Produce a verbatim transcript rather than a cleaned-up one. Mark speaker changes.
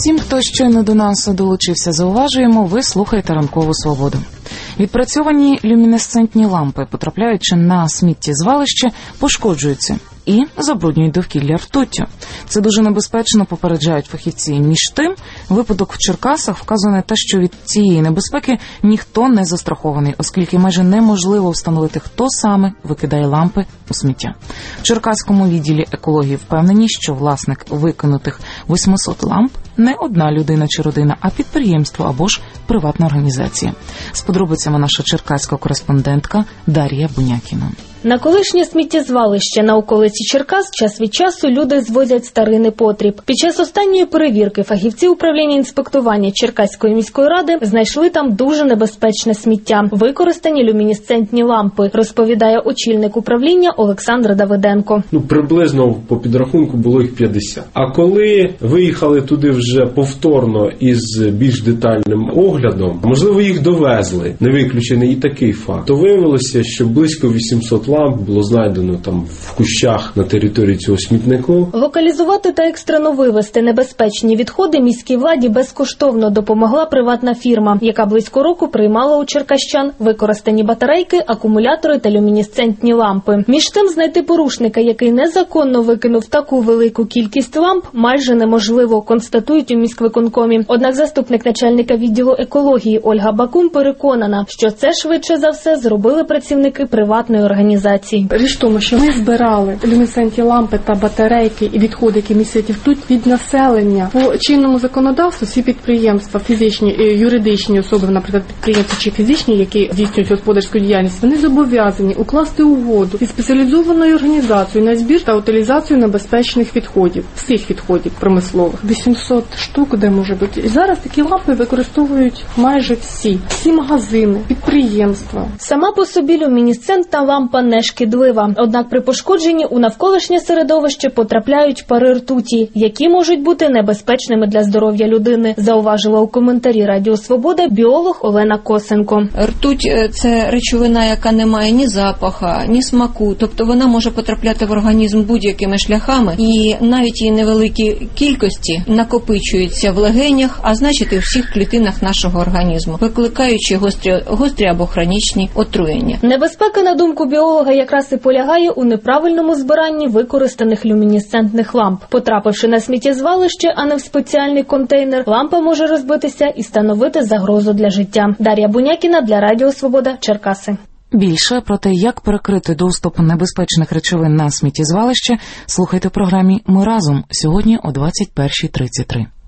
Speaker 1: Всім, хто щойно до нас долучився, зауважуємо, ви слухаєте «Ранкову свободу». Відпрацьовані люмінесцентні лампи, потрапляючи на сміттєзвалище, пошкоджуються і забруднюють довкілля ртуттю. Це дуже небезпечно, попереджають фахівці. Між тим, випадок в Черкасах вказує на те, що від цієї небезпеки ніхто не застрахований, оскільки майже неможливо встановити, хто саме викидає лампи у сміття. В Черкаському відділі екології впевнені, що власник викинутих восьмисот ламп не одна людина чи родина, а підприємство або ж приватна організація. З подробицями наша черкаська кореспондентка Дар'я Бунякіна.
Speaker 2: На колишнє сміттєзвалище на околиці Черкас час від часу люди звозять старий непотріб. Під час останньої перевірки фахівці управління інспектування Черкаської міської ради знайшли там дуже небезпечне сміття – використані люмінесцентні лампи, розповідає очільник управління Олександр Давиденко.
Speaker 3: Ну, приблизно по підрахунку було їх п'ятдесят. А коли виїхали туди вже повторно із більш детальним оглядом, можливо, їх довезли, не виключений і такий факт, то виявилося, що близько вісімсот ламп було знайдено там в кущах на території цього смітнику.
Speaker 2: Локалізувати та екстрено вивезти небезпечні відходи міській владі безкоштовно допомогла приватна фірма, яка близько року приймала у черкащан використані батарейки, акумулятори та люмінесцентні лампи. Між тим, знайти порушника, який незаконно викинув таку велику кількість ламп, майже неможливо, констатують у міськвиконкомі. Однак заступник начальника відділу екології Ольга Бакум переконана, що це швидше за все зробили працівники приватної організації.
Speaker 4: Річ в тому, що ми збирали люмінесцентні лампи та батарейки і відходи, які містять ртуть, від населення. По чинному законодавству всі підприємства, фізичні, юридичні особи, наприклад, підприємці чи фізичні, які здійснюють господарську діяльність, вони зобов'язані укласти угоду із спеціалізованою організацією на збір та утилізацію небезпечних відходів, всіх відходів промислових. вісімсот штук, де може бути. І зараз такі лампи використовують майже всі. Всі магазини, підприємства.
Speaker 2: Сама по собі люмінесцентна лампа не шкідлива. Однак при пошкодженні у навколишнє середовище потрапляють пари ртуті, які можуть бути небезпечними для здоров'я людини, зауважила у коментарі Радіо Свобода біолог Олена Косенко.
Speaker 5: Ртуть – це речовина, яка не має ні запаха, ні смаку, тобто вона може потрапляти в організм будь-якими шляхами, і навіть її невеликі кількості накопичуються в легенях, а значить і в всіх клітинах нашого організму, викликаючи гострі, гострі або хронічні отруєння.
Speaker 2: Небезпека, на думку біолога, якраз і полягає у неправильному збиранні використаних люмінесцентних ламп. Потрапивши на сміттєзвалище, а не в спеціальний контейнер, лампа може розбитися і становити загрозу для життя. Дар'я Бунякіна для Радіо Свобода, Черкаси.
Speaker 1: Більше про те, як перекрити доступ небезпечних речовин на сміттєзвалище, слухайте в програмі «Ми разом» сьогодні о двадцять першій тридцять три.